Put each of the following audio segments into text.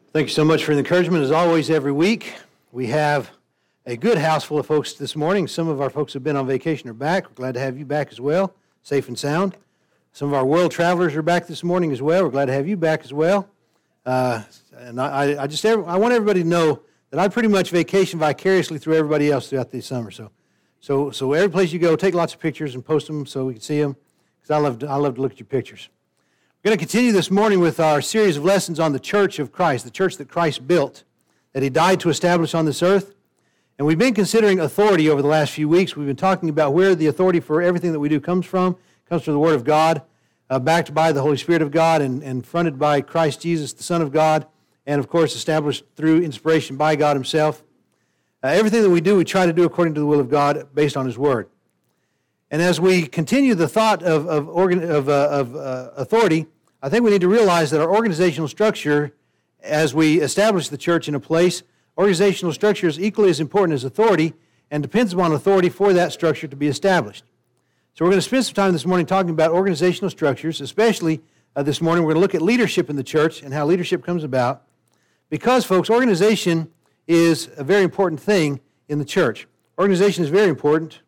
Thank you so much for the encouragement. As always, every week, we have a good house full of folks this morning. Some of our folks have been on vacation are back. We're glad to have you back as well, safe and sound. Some of our world travelers are back this morning as well. We're glad to have you back as well. And I want everybody to know that I pretty much vacation vicariously through everybody else throughout the summer. So every place you go, take lots of pictures and post them so we can see them, because I love to look at your pictures. We're going to continue this morning with our series of lessons on the church of Christ, the church that Christ built, that he died to establish on this earth. And we've been considering authority over the last few weeks. We've been talking about where the authority for everything that we do comes from. It comes from the Word of God, backed by the Holy Spirit of God, and fronted by Christ Jesus, the Son of God, and of course established through inspiration by God himself. Everything that we do, we try to do according to the will of God based on his Word. And as we continue the thought of authority, I think we need to realize that our organizational structure, as we establish the church in a place, organizational structure is equally as important as authority and depends upon authority for that structure to be established. So we're going to spend some time this morning talking about organizational structures, especially this morning we're going to look at leadership in the church and how leadership comes about. Because, folks, organization is a very important thing in the church. Organization is very important.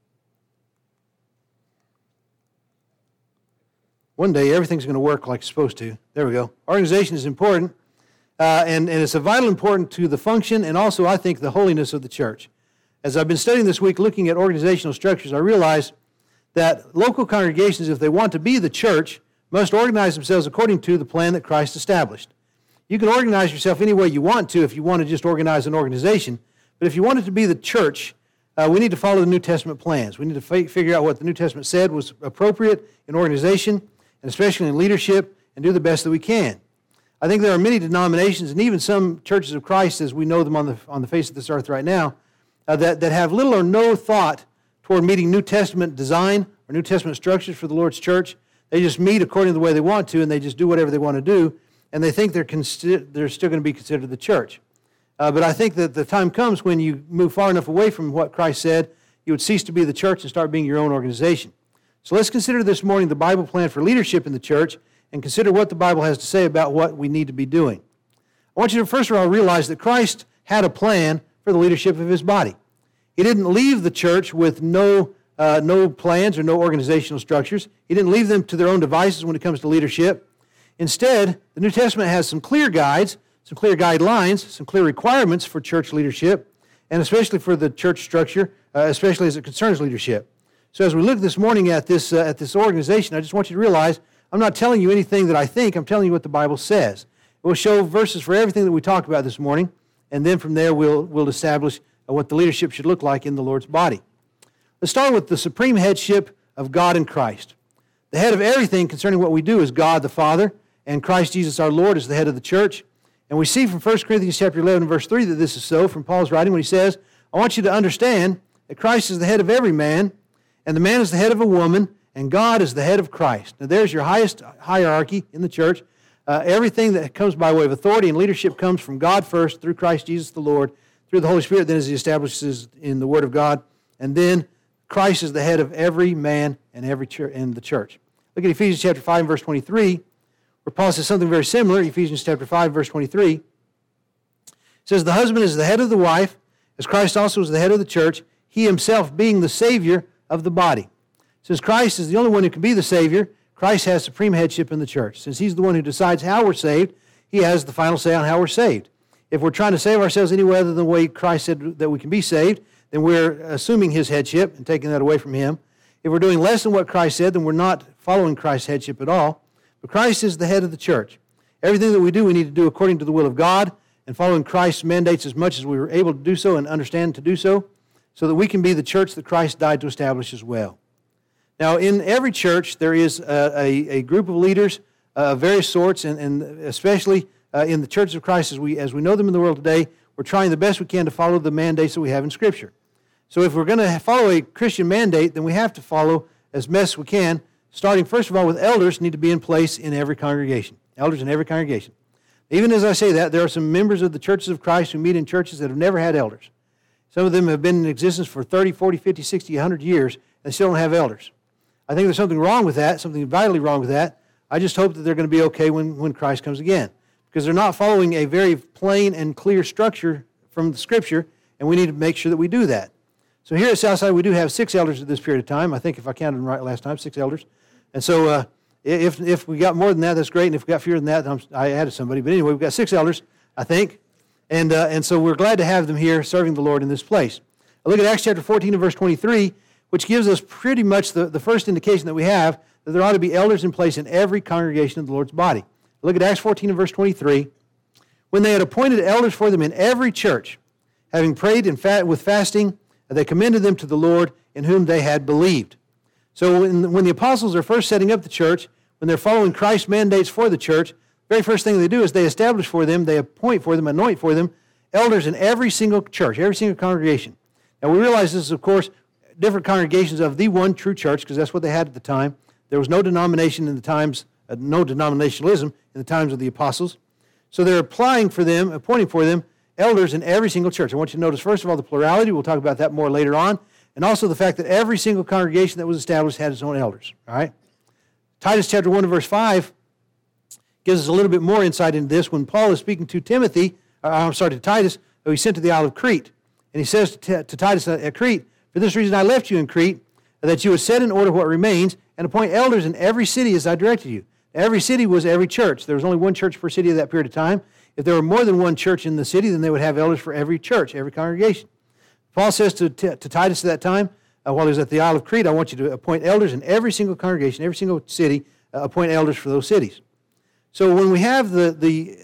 One day, everything's going to work like it's supposed to. There we go. Organization is important, and it's a vital important to the function and also, I think, the holiness of the church. As I've been studying this week looking at organizational structures, I realized that local congregations, if they want to be the church, must organize themselves according to the plan that Christ established. You can organize yourself any way you want to if you want to just organize an organization, but if you want it to be the church, we need to follow the New Testament plans. We need to figure out what the New Testament said was appropriate in organization, and especially in leadership, and do the best that we can. I think there are many denominations, and even some churches of Christ, as we know them on the face of this earth right now, that have little or no thought toward meeting New Testament design or New Testament structures for the Lord's church. They just meet according to the way they want to, and they just do whatever they want to do, and they think they're still going to be considered the church. But I think that the time comes when you move far enough away from what Christ said, you would cease to be the church and start being your own organization. So let's consider this morning the Bible plan for leadership in the church and consider what the Bible has to say about what we need to be doing. I want you to first of all realize that Christ had a plan for the leadership of his body. He didn't leave the church with no plans or no organizational structures. He didn't leave them to their own devices when it comes to leadership. Instead, the New Testament has some clear guides, some clear guidelines, some clear requirements for church leadership, and especially for the church structure, especially as it concerns leadership. So as we look this morning at this organization, I just want you to realize I'm not telling you anything that I think. I'm telling you what the Bible says. We'll show verses for everything that we talk about this morning, and then from there we'll establish what the leadership should look like in the Lord's body. Let's start with the supreme headship of God in Christ. The head of everything concerning what we do is God the Father, and Christ Jesus our Lord is the head of the church. And we see from 1 Corinthians chapter 11, verse 3 that this is so from Paul's writing when he says, I want you to understand that Christ is the head of every man, and the man is the head of a woman, and God is the head of Christ. Now there's your highest hierarchy in the church. Everything that comes by way of authority and leadership comes from God first, through Christ Jesus the Lord, through the Holy Spirit, then as he establishes in the Word of God, and then Christ is the head of every man and every church in the church. Look at Ephesians chapter 5 and verse 23, where Paul says something very similar. Ephesians chapter 5, verse 23. It says, the husband is the head of the wife, as Christ also is the head of the church, he himself being the Savior of the body. Since Christ is the only one who can be the Savior, Christ has supreme headship in the church. Since he's the one who decides how we're saved, he has the final say on how we're saved. If we're trying to save ourselves any way other than the way Christ said that we can be saved, then we're assuming his headship and taking that away from him. If we're doing less than what Christ said, then we're not following Christ's headship at all. But Christ is the head of the church. Everything that we do, we need to do according to the will of God and following Christ's mandates as much as we were able to do so and understand to do so that we can be the church that Christ died to establish as well. Now, in every church, there is a group of leaders of various sorts, and especially in the churches of Christ as we know them in the world today, we're trying the best we can to follow the mandates that we have in Scripture. So if we're going to follow a Christian mandate, then we have to follow as best we can, starting first of all with elders need to be in place in every congregation. Elders in every congregation. Even as I say that, there are some members of the churches of Christ who meet in churches that have never had elders. Some of them have been in existence for 30, 40, 50, 60, 100 years and still don't have elders. I think there's something wrong with that, something vitally wrong with that. I just hope that they're going to be okay when Christ comes again. because they're not following a very plain and clear structure from the Scripture, and we need to make sure that we do that. So here at Southside, we do have 6 elders at this period of time. I think if I counted them right last time, 6 elders. And so if we got more than that, that's great. And if we got fewer than that, then I added somebody. But anyway, we've got 6 elders, I think. And so we're glad to have them here serving the Lord in this place. I look at Acts chapter 14 and verse 23, which gives us pretty much the first indication that we have that there ought to be elders in place in every congregation of the Lord's body. I look at Acts 14 and verse 23. When they had appointed elders for them in every church, having prayed with fasting, they commended them to the Lord in whom they had believed. So when the apostles are first setting up the church, when they're following Christ's mandates for the church, the very first thing they do is they establish for them, they appoint for them, anoint for them, elders in every single church, every single congregation. Now we realize this is, of course, different congregations of the one true church, because that's what they had at the time. There was no denomination in the times, no denominationalism in the times of the apostles. So they're applying for them, appointing for them, elders in every single church. I want you to notice, first of all, the plurality. We'll talk about that more later on. And also the fact that every single congregation that was established had its own elders. All right? Titus chapter 1 and verse 5 gives us a little bit more insight into this. When Paul is speaking to to Titus, who he sent to the Isle of Crete. And he says to Titus at Crete, "For this reason I left you in Crete, that you would set in order what remains, and appoint elders in every city as I directed you." Every city was every church. There was only one church per city at that period of time. If there were more than one church in the city, then they would have elders for every church, every congregation. Paul says to Titus at that time, while he was at the Isle of Crete, "I want you to appoint elders in every single congregation, every single city, appoint elders for those cities." So when we have if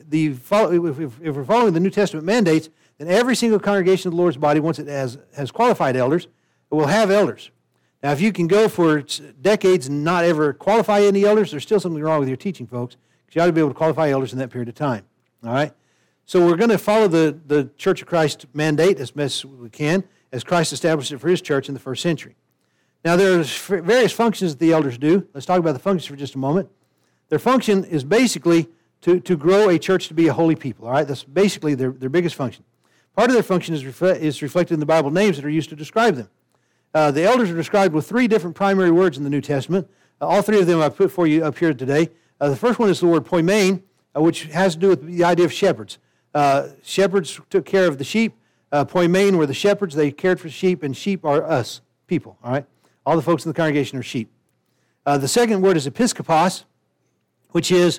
we're following the New Testament mandates, then every single congregation of the Lord's body, once it has qualified elders, it will have elders. Now, if you can go for decades and not ever qualify any elders, there's still something wrong with your teaching, folks, because you ought to be able to qualify elders in that period of time. All right? So we're going to follow the Church of Christ mandate as best we can, as Christ established it for His church in the first century. Now, there's various functions that the elders do. Let's talk about the functions for just a moment. Their function is basically to grow a church to be a holy people. All right? That's basically their biggest function. Part of their function is reflected in the Bible names that are used to describe them. The elders are described with 3 different primary words in the New Testament. All 3 of them I put for you up here today. The first one is the word poimen, which has to do with the idea of shepherds. Shepherds took care of the sheep. Poimen were the shepherds. They cared for sheep, and sheep are us, people. All right? All the folks in the congregation are sheep. The second word is episkopos, which is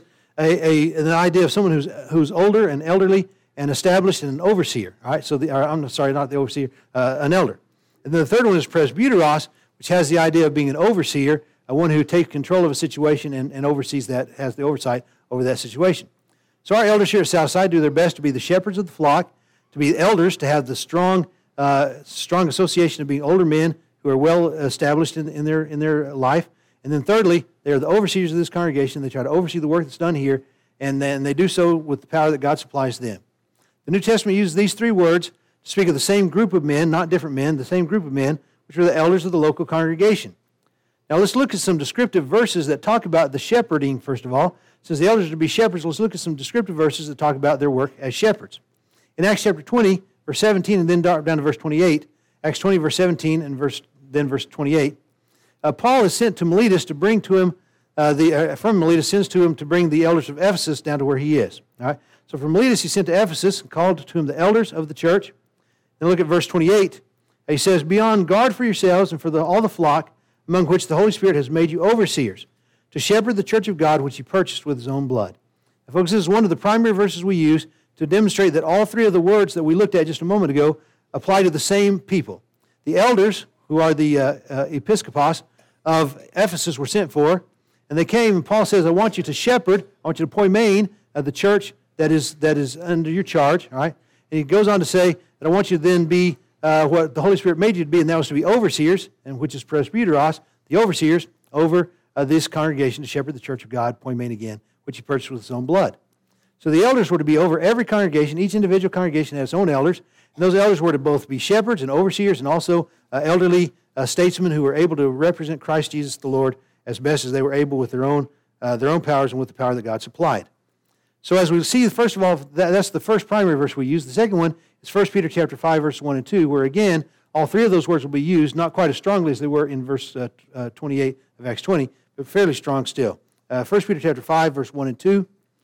an idea of someone who's older and elderly and established and an overseer. All right? So I'm sorry, not the overseer, an elder. And then the third one is presbyteros, which has the idea of being an overseer, one who takes control of a situation and oversees that, has the oversight over that situation. So our elders here at Southside do their best to be the shepherds of the flock, to be elders, to have the strong association of being older men who are well established in their life. And then thirdly, they are the overseers of this congregation. They try to oversee the work that's done here, and then they do so with the power that God supplies them. The New Testament uses these 3 words to speak of the same group of men, not different men, the same group of men, which are the elders of the local congregation. Now let's look at some descriptive verses that talk about the shepherding, first of all. Since the elders are to be shepherds, let's look at some descriptive verses that talk about their work as shepherds. In Acts chapter 20, verse 17, and then down to verse 28, Acts 20, verse 17, and then verse 28, Paul is sent to Miletus to bring to him, from Miletus sends to him to bring the elders of Ephesus down to where he is. All right? So from Miletus he sent to Ephesus and called to him the elders of the church. Then look at verse 28. He says, "Be on guard for yourselves and for all the flock, among which the Holy Spirit has made you overseers, to shepherd the church of God which He purchased with His own blood." Now, folks, this is one of the primary verses we use to demonstrate that all 3 of the words that we looked at just a moment ago apply to the same people. The elders, who are the episkopos of Ephesus, were sent for, and they came, and Paul says, "I want you to shepherd, I want you to poimen the church that is under your charge." All right? And he goes on to say that I want you to then be what the Holy Spirit made you to be, and that was to be overseers, and which is presbyteros, the overseers over this congregation to shepherd the church of God, poimen again, which He purchased with His own blood. So the elders were to be over every congregation. Each individual congregation has its own elders, and those elders were to both be shepherds and overseers, and also elderly statesmen who were able to represent Christ Jesus the Lord as best as they were able with their own powers and with the power that God supplied. So as we see, first of all, that's the first primary verse we use. The second one is 1 Peter chapter 5, verses 1 and 2, where again, all 3 of those words will be used, not quite as strongly as they were in verse 28 of Acts 20, but fairly strong still. 1 Peter chapter 5, verse 1 and 2.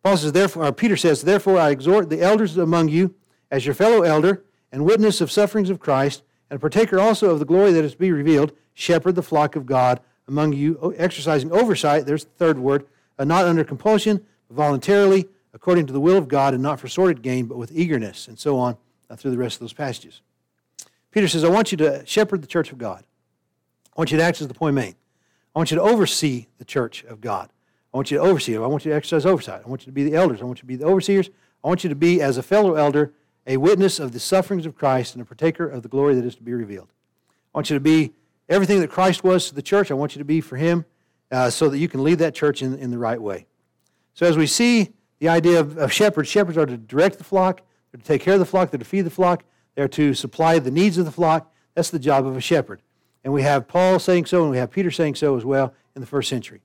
Paul says, or Peter says, therefore I exhort the elders among you as your fellow elder and witness of sufferings of Christ, and a partaker also of the glory that is to be revealed, shepherd the flock of God among you, exercising oversight, there's the third word, not under compulsion, but voluntarily, according to the will of God, and not for sordid gain, but with eagerness, and so on through the rest of those passages. Peter says, I want you to shepherd the church of God. I want you to act as the poimen. I want you to oversee the church of God. I want you to oversee it. I want you to exercise oversight. I want you to be the elders. I want you to be the overseers. I want you to be, as a fellow elder, a witness of the sufferings of Christ and a partaker of the glory that is to be revealed. I want you to be everything that Christ was to the church. I want you to be for Him so that you can lead that church in the right way. So as we see the idea of shepherds, shepherds are to direct the flock, they're to take care of the flock, they're to feed the flock, they're to supply the needs of the flock. That's the job of a shepherd. And we have Paul saying so, and we have Peter saying so as well in the first century.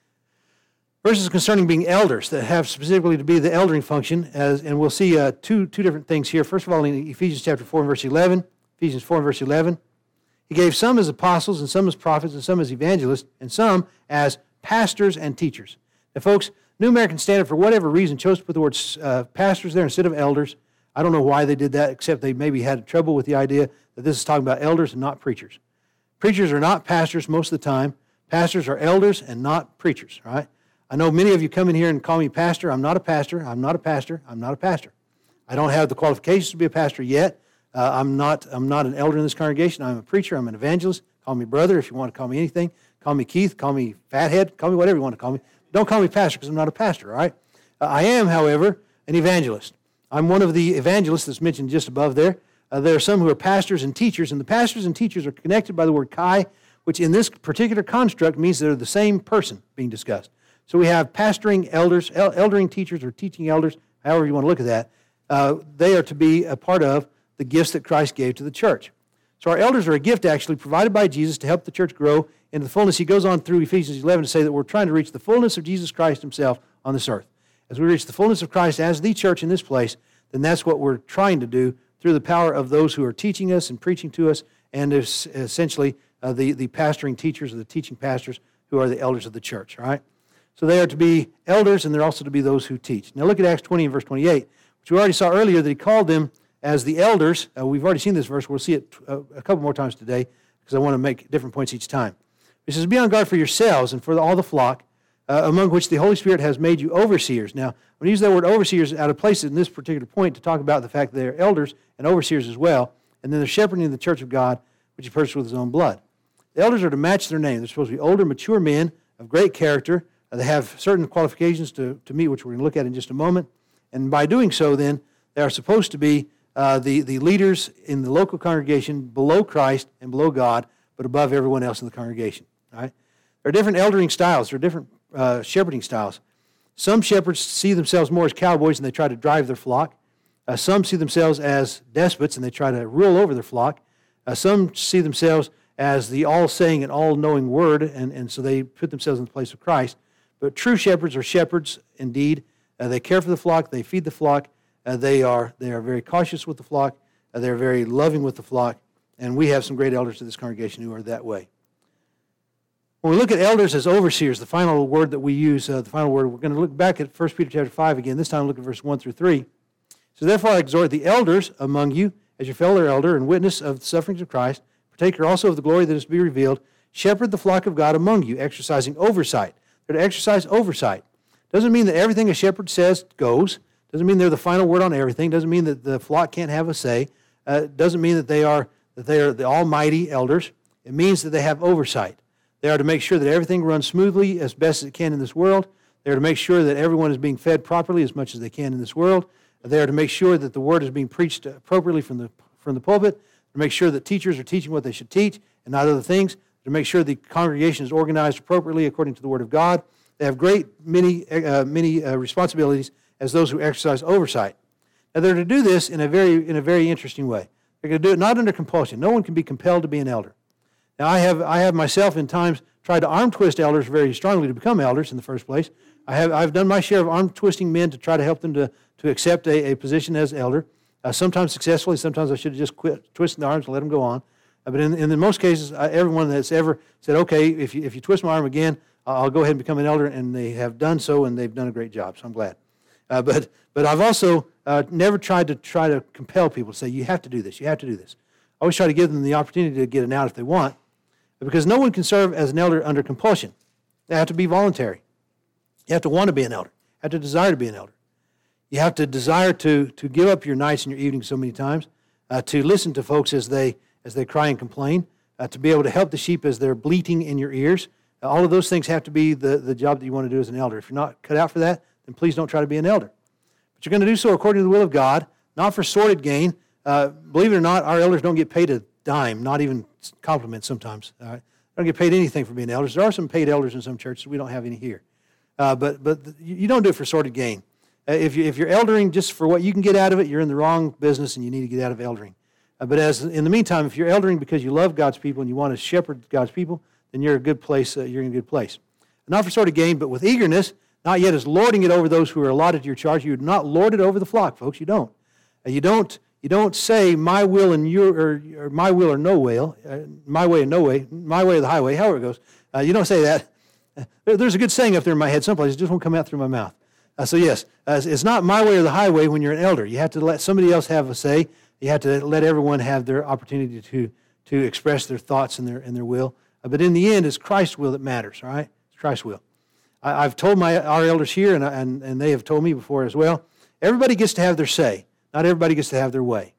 Verses concerning being elders that have specifically to be the eldering function, and we'll see two different things here. First of all, in Ephesians chapter 4 and verse 11, Ephesians 4 and verse 11, He gave some as apostles, and some as prophets, and some as evangelists, and some as pastors and teachers. Now, folks, New American Standard, for whatever reason, chose to put the word pastors there instead of elders. I don't know why they did that, except they maybe had trouble with the idea that this is talking about elders and not preachers. Preachers are not pastors most of the time. Pastors are elders and not preachers, right? I know many of you come in here and call me pastor. I'm not a pastor. I'm not a pastor. I'm not a pastor. I don't have the qualifications to be a pastor yet. I'm not an elder in this congregation. I'm a preacher. I'm an evangelist. Call me brother if you want to call me anything. Call me Keith. Call me fathead. Call me whatever you want to call me. Don't call me pastor because I'm not a pastor, all right? I am, however, an evangelist. I'm one of the evangelists that's mentioned just above there. There are some who are pastors and teachers, and the pastors and teachers are connected by the word kai, which in this particular construct means they're the same person being discussed. So we have pastoring elders, eldering teachers or teaching elders, however you want to look at that. They are to be a part of the gifts that Christ gave to the church. So our elders are a gift actually provided by Jesus to help the church grow into the fullness. He goes on through Ephesians 11 to say that we're trying to reach the fullness of Jesus Christ Himself on this earth. As we reach the fullness of Christ as the church in this place, then that's what we're trying to do through the power of those who are teaching us and preaching to us, and essentially the pastoring teachers or the teaching pastors who are the elders of the church, all right? So they are to be elders, and they're also to be those who teach. Now look at Acts 20 and verse 28, which we already saw earlier that He called them as the elders. We've already seen this verse. We'll see it a couple more times today because I want to make different points each time. He says, be on guard for yourselves and for all the flock, among which the Holy Spirit has made you overseers. Now, when I use that word overseers out of place in this particular point to talk about the fact that they're elders and overseers as well, and then they're shepherding the church of God, which He purchased with His own blood. The elders are to match their name. They're supposed to be older, mature men of great character. They have certain qualifications to meet, which we're going to look at in just a moment. And by doing so, then, they are supposed to be the leaders in the local congregation below Christ and below God, but above everyone else in the congregation. All right? There are different eldering styles. There are different shepherding styles. Some shepherds see themselves more as cowboys and they try to drive their flock. Some see themselves as despots and they try to rule over their flock. Some see themselves as the all-saying and all-knowing word, and so they put themselves in the place of Christ. But true shepherds are shepherds indeed. They care for the flock. They feed the flock. They are very cautious with the flock. They're very loving with the flock. And we have some great elders to this congregation who are that way. When we look at elders as overseers, the final word that we use, we're going to look back at 1 Peter chapter 5 again. This time look at verse 1 through 3. So therefore I exhort the elders among you as your fellow elder and witness of the sufferings of Christ, partaker also of the glory that is to be revealed, shepherd the flock of God among you, exercising oversight. They're to exercise oversight. Doesn't mean that everything a shepherd says goes. Doesn't mean they're the final word on everything. Doesn't mean that the flock can't have a say. Doesn't mean that they are the almighty elders. It means that they have oversight. They are to make sure that everything runs smoothly as best as it can in this world. They are to make sure that everyone is being fed properly as much as they can in this world. They are to make sure that the word is being preached appropriately from the pulpit. To make sure that teachers are teaching what they should teach and not other things. To make sure the congregation is organized appropriately according to the word of God. They have many responsibilities as those who exercise oversight. Now they're to do this in a very interesting way. They're going to do it not under compulsion. No one can be compelled to be an elder. Now I have myself in times tried to arm twist elders very strongly to become elders in the first place. I've done my share of arm twisting men to try to help them to accept a position as elder. Sometimes successfully, sometimes I should have just quit twisting the arms and let them go on. But in most cases, everyone that's ever said, okay, if you twist my arm again, I'll go ahead and become an elder, and they have done so, and they've done a great job, so I'm glad. But I've also never tried to compel people to say, you have to do this, you have to do this. I always try to give them the opportunity to get an out if they want, because no one can serve as an elder under compulsion. They have to be voluntary. You have to want to be an elder. You have to desire to be an elder. You have to desire to give up your nights and your evenings so many times, to listen to folks as they cry and complain, to be able to help the sheep as they're bleating in your ears. All of those things have to be the job that you want to do as an elder. If you're not cut out for that, then please don't try to be an elder. But you're going to do so according to the will of God, not for sordid gain. Believe it or not, our elders don't get paid a dime, not even compliments sometimes. All right? They don't get paid anything for being elders. There are some paid elders in some churches. We don't have any here. But you don't do it for sordid gain. If you're eldering just for what you can get out of it, you're in the wrong business and you need to get out of eldering. But in the meantime, if you're eldering because you love God's people and you want to shepherd God's people, then you're a good place. You're in a good place. Not for sordid gain, but with eagerness, not yet as lording it over those who are allotted to your charge. You do not lord it over the flock, folks. You don't. You don't say my will and your or my will or no will, my way and no way, my way or the highway. However it goes, you don't say that. There's a good saying up there in my head someplace. It just won't come out through my mouth. So yes, it's not my way or the highway when you're an elder. You have to let somebody else have a say. You have to let everyone have their opportunity to express their thoughts and their will. But in the end, it's Christ's will that matters. All right, it's Christ's will. I've told our elders here, and they have told me before as well. Everybody gets to have their say. Not everybody gets to have their way.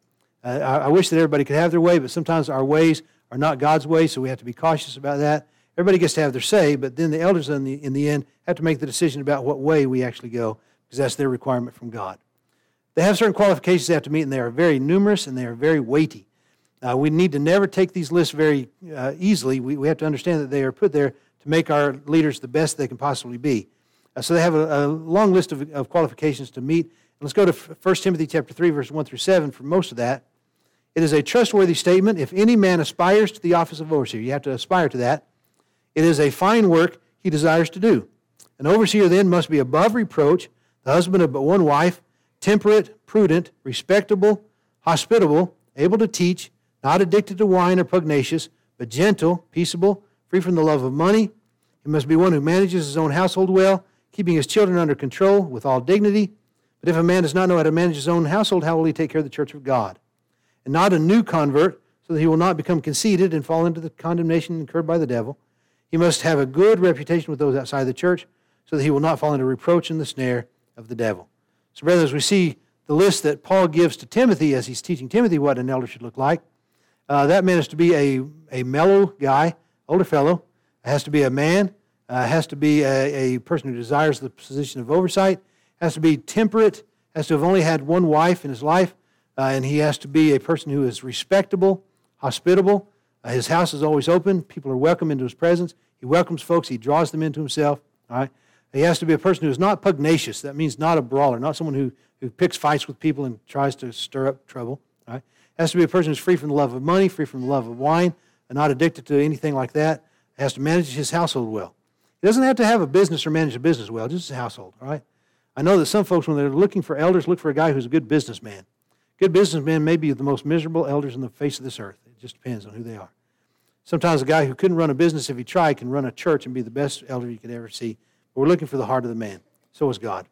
I wish that everybody could have their way, but sometimes our ways are not God's ways, so we have to be cautious about that. Everybody gets to have their say, but then the elders in the end have to make the decision about what way we actually go, because that's their requirement from God. They have certain qualifications they have to meet, and they are very numerous and they are very weighty. We need to never take these lists very easily. We have to understand that they are put there to make our leaders the best they can possibly be. So they have a long list of qualifications to meet. Let's go to 1 Timothy chapter 3, verses 1 through 7 for most of that. It is a trustworthy statement. If any man aspires to the office of overseer, you have to aspire to that. It is a fine work he desires to do. An overseer then must be above reproach, the husband of but one wife, temperate, prudent, respectable, hospitable, able to teach, not addicted to wine or pugnacious, but gentle, peaceable, free from the love of money. He must be one who manages his own household well, keeping his children under control with all dignity. But if a man does not know how to manage his own household, how will he take care of the church of God? And not a new convert, so that he will not become conceited and fall into the condemnation incurred by the devil. He must have a good reputation with those outside the church, so that he will not fall into reproach and the snare of the devil. So, brothers, we see the list that Paul gives to Timothy as he's teaching Timothy what an elder should look like. That man is to be a mellow guy, older fellow. It has to be a man. Has to be a person who desires the position of oversight. Has to be temperate. Has to have only had one wife in his life. And he has to be a person who is respectable, hospitable. His house is always open. People are welcome into his presence. He welcomes folks. He draws them into himself. All right. He has to be a person who is not pugnacious. That means not a brawler, not someone who picks fights with people and tries to stir up trouble. All right. Has to be a person who's free from the love of money, free from the love of wine, and not addicted to anything like that. Has to manage his household well. He doesn't have to have a business or manage a business well, just his household. All right. I know that some folks, when they're looking for elders, look for a guy who's a good businessman. Good businessmen may be the most miserable elders on the face of this earth. It just depends on who they are. Sometimes a guy who couldn't run a business if he tried can run a church and be the best elder you could ever see. But we're looking for the heart of the man. So is God.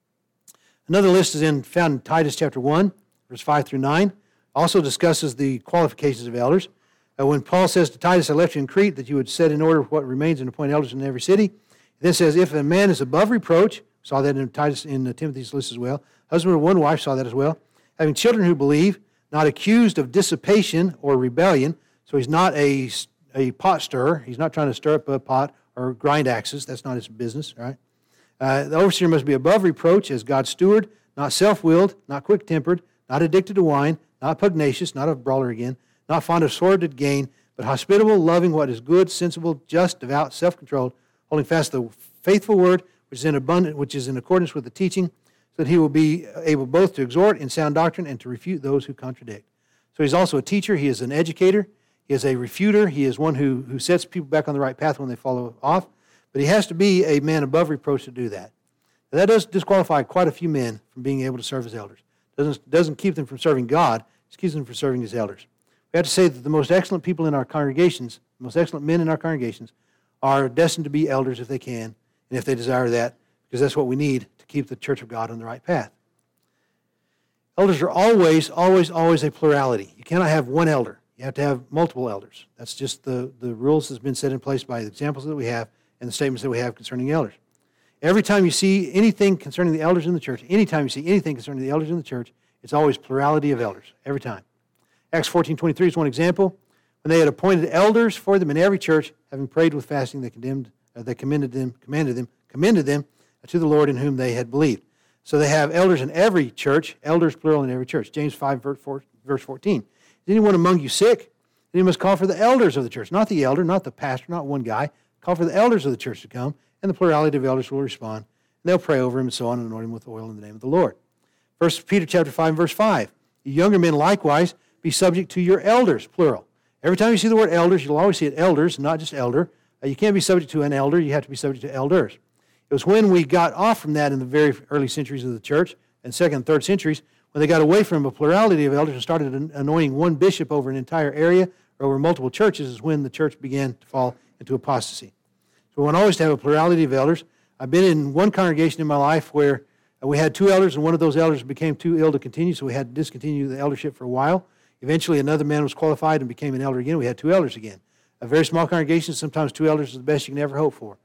Another list is found in Titus chapter 1, verse 5 through 9. Also discusses the qualifications of elders. When Paul says to Titus, I left you in Crete that you would set in order what remains and appoint elders in every city. He then says, if a man is above reproach, saw that in Timothy's list as well. Husband of one wife, saw that as well. Having children who believe, not accused of dissipation or rebellion. So he's not a pot stirrer. He's not trying to stir up a pot or grind axes. That's not his business, right? The overseer must be above reproach as God's steward, not self-willed, not quick-tempered, not addicted to wine, not pugnacious, not a brawler again, not fond of sordid gain, but hospitable, loving what is good, sensible, just, devout, self-controlled, holding fast the faithful word, which is in accordance with the teaching, so that he will be able both to exhort in sound doctrine and to refute those who contradict. So he's also a teacher. He is an educator. He is a refuter. He is one who sets people back on the right path when they follow off. But he has to be a man above reproach to do that. Now, that does disqualify quite a few men from being able to serve as elders. Doesn't keep them from serving God. It keeps them from serving as elders. We have to say that the most excellent people in our congregations, the most excellent men in our congregations, are destined to be elders if they can and if they desire that, because that's what we need to keep the church of God on the right path. Elders are always a plurality. You cannot have one elder. You have to have multiple elders. That's just the rules that's been set in place by the examples that we have and the statements that we have concerning elders. Every time you see anything concerning the elders in the church, anytime you see anything concerning the elders in the church, it's always plurality of elders, every time. Acts 14:23 is one example. When they had appointed elders for them in every church, having prayed with fasting, they commended them to the Lord in whom they had believed. So they have elders in every church, elders plural in every church. James 5, verse 14. Is anyone among you sick? Then you must call for the elders of the church, not the elder, not the pastor, not one guy. Call for the elders of the church to come, and the plurality of elders will respond. And they'll pray over him and so on and anoint him with oil in the name of the Lord. 1 Peter chapter 5, verse 5. You younger men likewise be subject to your elders, plural. Every time you see the word elders, you'll always see it elders, not just elder. You can't be subject to an elder. You have to be subject to elders. It was when we got off from that in the very early centuries of the church, and second and third centuries, when they got away from a plurality of elders and started anointing one bishop over an entire area or over multiple churches, is when the church began to fall into apostasy. So we want always to have a plurality of elders. I've been in one congregation in my life where we had two elders, and one of those elders became too ill to continue, so we had to discontinue the eldership for a while. Eventually, another man was qualified and became an elder again. We had two elders again. A very small congregation, sometimes two elders is the best you can ever hope for.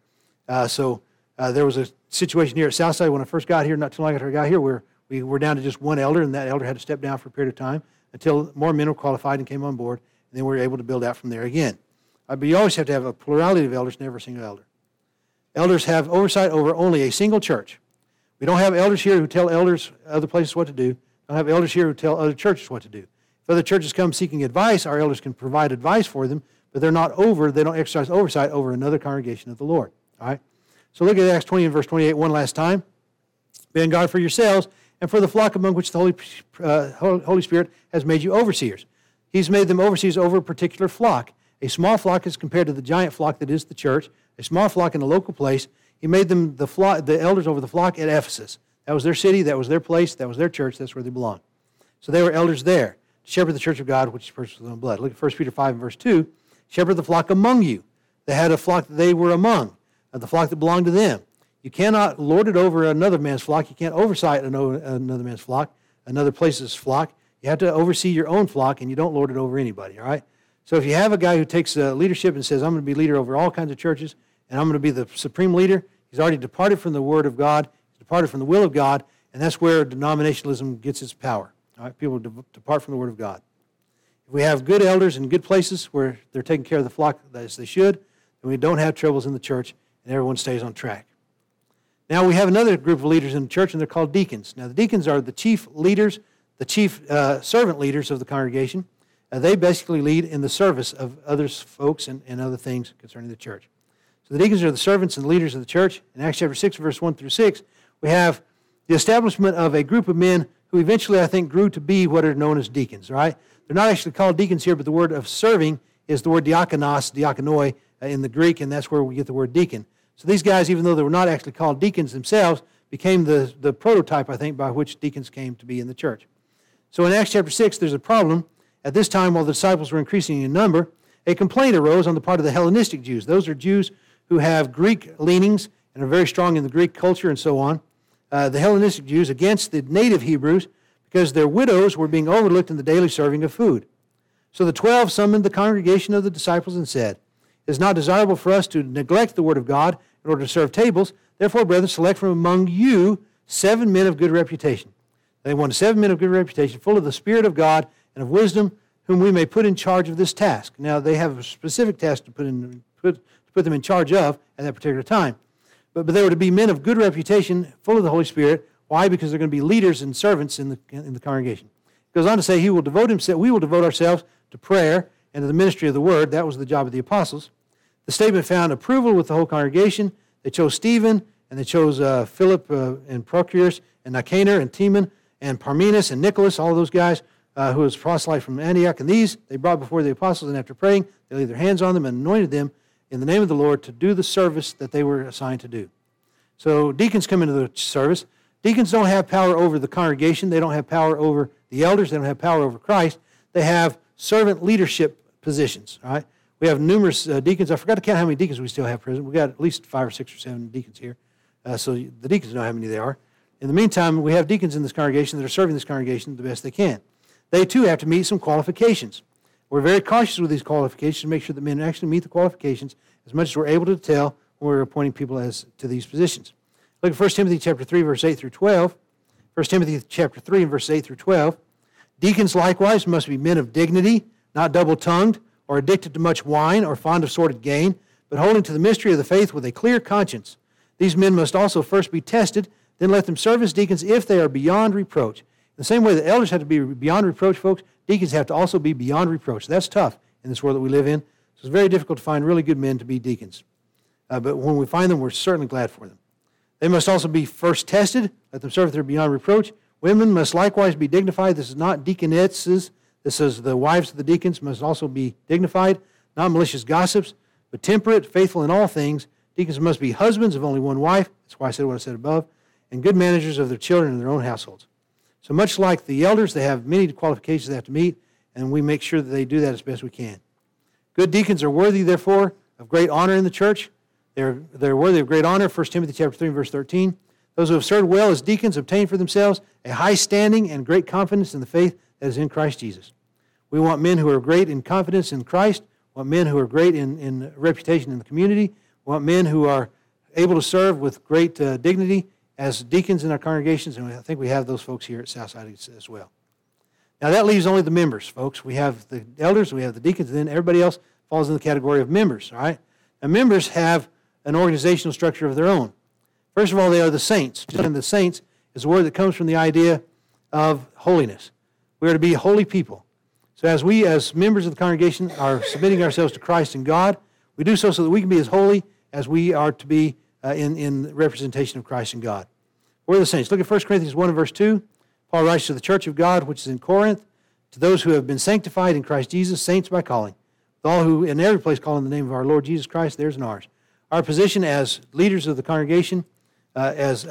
There was a situation here at Southside when I first got here, not too long after I got here, where we were down to just one elder, and that elder had to step down for a period of time until more men were qualified and came on board, and then we were able to build out from there again. But you always have to have a plurality of elders, never a single elder. Elders have oversight over only a single church. We don't have elders here who tell elders other places what to do. We don't have elders here who tell other churches what to do. If other churches come seeking advice, our elders can provide advice for them, but they don't exercise oversight over another congregation of the Lord. All right? So look at Acts 20 and verse 28 one last time. Be on guard for yourselves and for the flock among which the Holy Spirit has made you overseers. He's made them overseers over a particular flock. A small flock is compared to the giant flock that is the church. A small flock in a local place. He made them the elders over the flock at Ephesus. That was their city, that was their place, that was their church, that's where they belonged. So they were elders there to shepherd the church of God, which is purchased with their own blood. Look at 1 Peter 5 and verse 2. Shepherd the flock among you. They had a flock that they were among, the flock that belonged to them. You cannot lord it over another man's flock. You can't oversight another man's flock, another place's flock. You have to oversee your own flock, and you don't lord it over anybody, all right? So if you have a guy who takes leadership and says, I'm going to be leader over all kinds of churches, and I'm going to be the supreme leader, he's already departed from the Word of God, he's departed from the will of God, and that's where denominationalism gets its power. All right? People depart from the Word of God. If we have good elders in good places where they're taking care of the flock as they should, then we don't have troubles in the church, and everyone stays on track. Now we have another group of leaders in the church, and they're called deacons. Now the deacons are the chief leaders, the chief servant leaders of the congregation. They basically lead in the service of other folks and other things concerning the church. So the deacons are the servants and leaders of the church. In Acts chapter 6, verse 1 through 6, we have the establishment of a group of men who eventually, I think, grew to be what are known as deacons, right? They're not actually called deacons here, but the word of serving is the word diakonos, diakonoi in the Greek, and that's where we get the word deacon. So these guys, even though they were not actually called deacons themselves, became the prototype, I think, by which deacons came to be in the church. So in Acts chapter 6, there's a problem. At this time, while the disciples were increasing in number, a complaint arose on the part of the Hellenistic Jews. Those are Jews who have Greek leanings and are very strong in the Greek culture and so on. The Hellenistic Jews against the native Hebrews because their widows were being overlooked in the daily serving of food. So the 12 summoned the congregation of the disciples and said, It is not desirable for us to neglect the word of God in order to serve tables. Therefore, brethren, select from among you 7 men of good reputation. They wanted 7 men of good reputation, full of the Spirit of God and of wisdom, whom we may put in charge of this task. Now, they have a specific task to put them in charge of at that particular time. But they were to be men of good reputation, full of the Holy Spirit. Why? Because they're going to be leaders and servants in the congregation. It goes on to say, we will devote ourselves to prayer and to the ministry of the word. That was the job of the apostles. The statement found approval with the whole congregation. They chose Stephen, and they chose Philip and Prochorus, and Nicanor, and Timon, and Parmenas, and Nicholas, all of those guys who was proselyte from Antioch. And these they brought before the apostles, and after praying, they laid their hands on them and anointed them in the name of the Lord to do the service that they were assigned to do. So deacons come into the service. Deacons don't have power over the congregation. They don't have power over the elders. They don't have power over Christ. They have servant leadership positions, all right? We have numerous deacons. I forgot to count how many deacons we still have present. We've got at least 5 or 6 or 7 deacons here. so the deacons know how many there are. In the meantime, we have deacons in this congregation that are serving this congregation the best they can. They, too, have to meet some qualifications. We're very cautious with these qualifications to make sure that men actually meet the qualifications as much as we're able to tell when we're appointing people as to these positions. Look at 1 Timothy chapter 3, verse 8 through 12. 1 Timothy chapter 3 and verse 8 through 12. Deacons likewise must be men of dignity, not double-tongued, or addicted to much wine, or fond of sordid gain, but holding to the mystery of the faith with a clear conscience. These men must also first be tested, then let them serve as deacons if they are beyond reproach. In the same way that elders have to be beyond reproach, folks, deacons have to also be beyond reproach. That's tough in this world that we live in. So it's very difficult to find really good men to be deacons. But when we find them, we're certainly glad for them. They must also be first tested. Let them serve if they're beyond reproach. Women must likewise be dignified. This is not deaconesses. This is the wives of the deacons must also be dignified, not malicious gossips, but temperate, faithful in all things. Deacons must be husbands of only one wife. That's why I said what I said above. And good managers of their children and their own households. So much like the elders, they have many qualifications they have to meet, and we make sure that they do that as best we can. Good deacons are worthy, therefore, of great honor in the church. They're worthy of great honor. 1 Timothy chapter 3, verse 13. Those who have served well as deacons obtain for themselves a high standing and great confidence in the faith that is in Christ Jesus. We want men who are great in confidence in Christ. We want men who are great in reputation in the community. We want men who are able to serve with great dignity as deacons in our congregations, and I think we have those folks here at Southside as well. Now that leaves only the members, folks. We have the elders, we have the deacons, and then everybody else falls in the category of members, all right? Now members have an organizational structure of their own. First of all, they are the saints. And the saints is a word that comes from the idea of holiness. We are to be holy people. So as we, as members of the congregation, are submitting ourselves to Christ and God, we do so that we can be as holy as we are to be in representation of Christ and God. We're the saints. Look at 1 Corinthians 1 and verse 2. Paul writes to the church of God, which is in Corinth, to those who have been sanctified in Christ Jesus, saints by calling. With all who in every place call on the name of our Lord Jesus Christ, theirs and ours. Our position as leaders of the congregation, as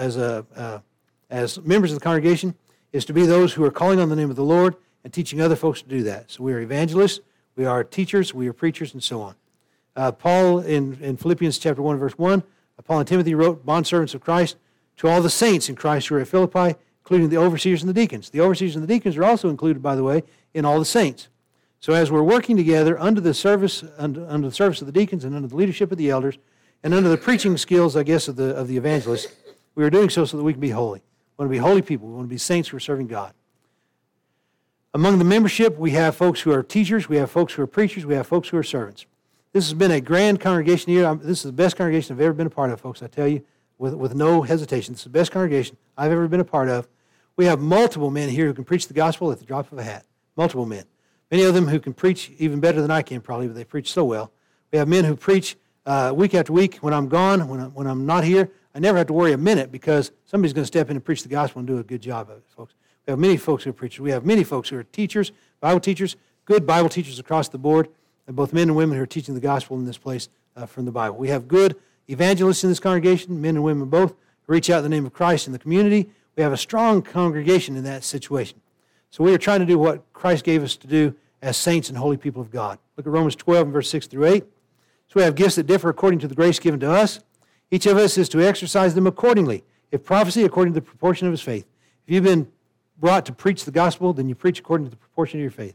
members of the congregation, is to be those who are calling on the name of the Lord and teaching other folks to do that. So we are evangelists, we are teachers, we are preachers, and so on. Paul in Philippians chapter 1, verse 1, Paul and Timothy wrote, bondservants of Christ, to all the saints in Christ who are at Philippi, including the overseers and the deacons. The overseers and the deacons are also included, by the way, in all the saints. So as we're working together under the service of the deacons and under the leadership of the elders, and under the preaching skills, I guess, of the evangelists, we are doing so that we can be holy. We want to be holy people. We want to be saints who are serving God. Among the membership, we have folks who are teachers, we have folks who are preachers, we have folks who are servants. This has been a grand congregation here. This is the best congregation I've ever been a part of, folks, I tell you, with no hesitation. This is the best congregation I've ever been a part of. We have multiple men here who can preach the gospel at the drop of a hat. Multiple men. Many of them who can preach even better than I can probably, but they preach so well. We have men who preach week after week. When I'm gone, when I'm not here, I never have to worry a minute because somebody's going to step in and preach the gospel and do a good job of it, folks. We have many folks who are preachers. We have many folks who are teachers, Bible teachers, good Bible teachers across the board, and both men and women who are teaching the gospel in this place from the Bible. We have good evangelists in this congregation, men and women both, who reach out in the name of Christ in the community. We have a strong congregation in that situation. So we are trying to do what Christ gave us to do as saints and holy people of God. Look at Romans 12 and verse 6 through 8. So we have gifts that differ according to the grace given to us. Each of us is to exercise them accordingly. If prophecy, according to the proportion of his faith. If you've been brought to preach the gospel, then you preach according to the proportion of your faith.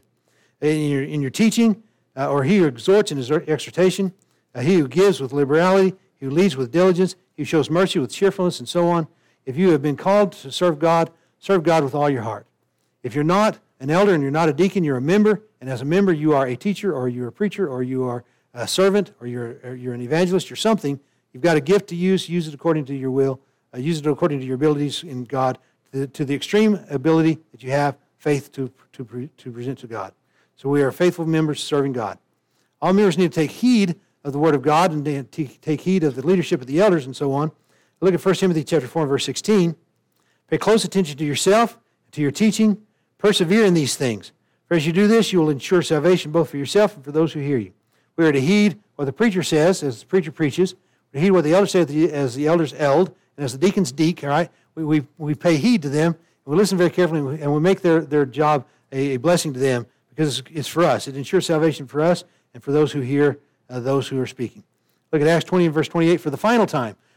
In your teaching, or he who exhorts in his exhortation, he who gives with liberality, he who leads with diligence, he who shows mercy with cheerfulness, and so on. If you have been called to serve God with all your heart. If you're not an elder and you're not a deacon, you're a member, and as a member you are a teacher, or you're a preacher, or you are a servant, or you're an evangelist, you're something. You've got a gift to use it according to your will, use it according to your abilities in God, to the extreme ability that you have, faith to present to God. So we are faithful members serving God. All members need to take heed of the Word of God and take heed of the leadership of the elders and so on. Look at 1 Timothy chapter 4, verse 16. Pay close attention to yourself, to your teaching. Persevere in these things. For as you do this, you will ensure salvation both for yourself and for those who hear you. We are to heed what the preacher says as the preacher preaches. We heed what the elders say as the elders eld, and as the deacons deek, all right? We pay heed to them, and we listen very carefully, and we make their job a blessing to them because it's for us. It ensures salvation for us and for those who hear those who are speaking. Look at Acts 20 and verse 28. For the final time,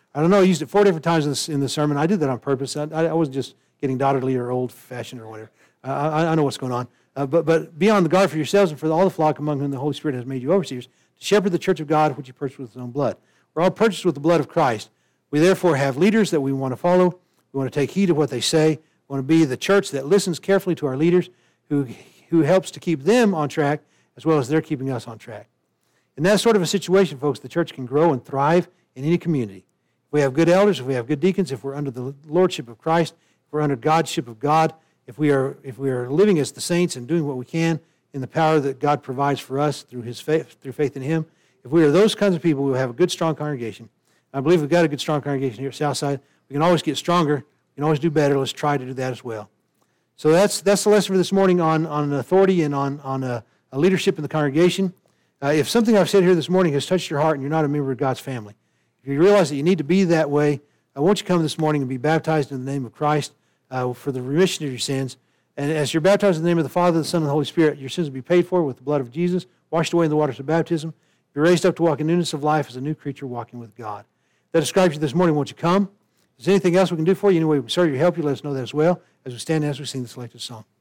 I don't know, I used it 4 different times in the sermon. I did that on purpose. I wasn't just getting doggedly or old-fashioned or whatever. I know what's going on. But be on the guard for yourselves and for all the flock among whom the Holy Spirit has made you overseers, to shepherd the church of God, which he purchased with his own blood. We're all purchased with the blood of Christ. We therefore have leaders that we want to follow. We want to take heed of what they say. We want to be the church that listens carefully to our leaders, who helps to keep them on track, as well as they're keeping us on track. In that sort of a situation, folks, the church can grow and thrive in any community. If we have good elders, if we have good deacons, if we're under the lordship of Christ, if we're under Godship of God, if we are living as the saints and doing what we can in the power that God provides for us through faith in him, if we are those kinds of people, we will have a good, strong congregation. I believe we've got a good, strong congregation here at Southside. We can always get stronger. We can always do better. Let's try to do that as well. So that's the lesson for this morning on authority and on a leadership in the congregation. If something I've said here this morning has touched your heart and you're not a member of God's family, if you realize that you need to be that way, won't you come this morning and be baptized in the name of Christ for the remission of your sins? And as you're baptized in the name of the Father, the Son, and the Holy Spirit, your sins will be paid for with the blood of Jesus, washed away in the waters of baptism. You're raised up to walk in newness of life as a new creature walking with God. If that describes you this morning, won't you come? If there's anything else we can do for you, any way we can serve you, help you, let us know that as well as we stand and as we sing the selected song.